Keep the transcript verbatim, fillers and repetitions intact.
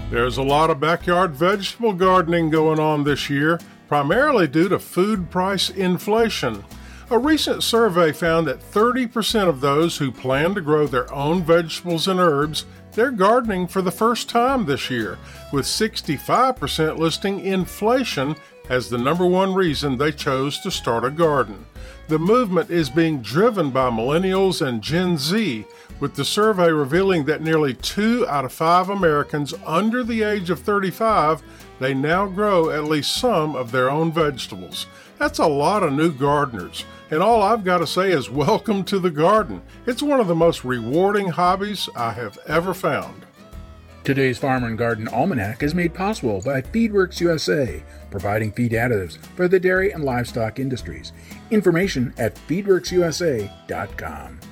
There's a lot of backyard vegetable gardening going on this year, primarily due to food price inflation. A recent survey found that thirty percent of those who plan to grow their own vegetables and herbs, they're gardening for the first time this year, with sixty-five percent listing inflation as the number one reason they chose to start a garden. The movement is being driven by millennials and Gen Z, with the survey revealing that nearly two out of five Americans under the age of thirty-five, they now grow at least some of their own vegetables. That's a lot of new gardeners, and all I've got to say is welcome to the garden. It's one of the most rewarding hobbies I have ever found. Today's Farm and Garden Almanac is made possible by Feedworks U S A, providing feed additives for the dairy and livestock industries. Information at feedworks u s a dot com.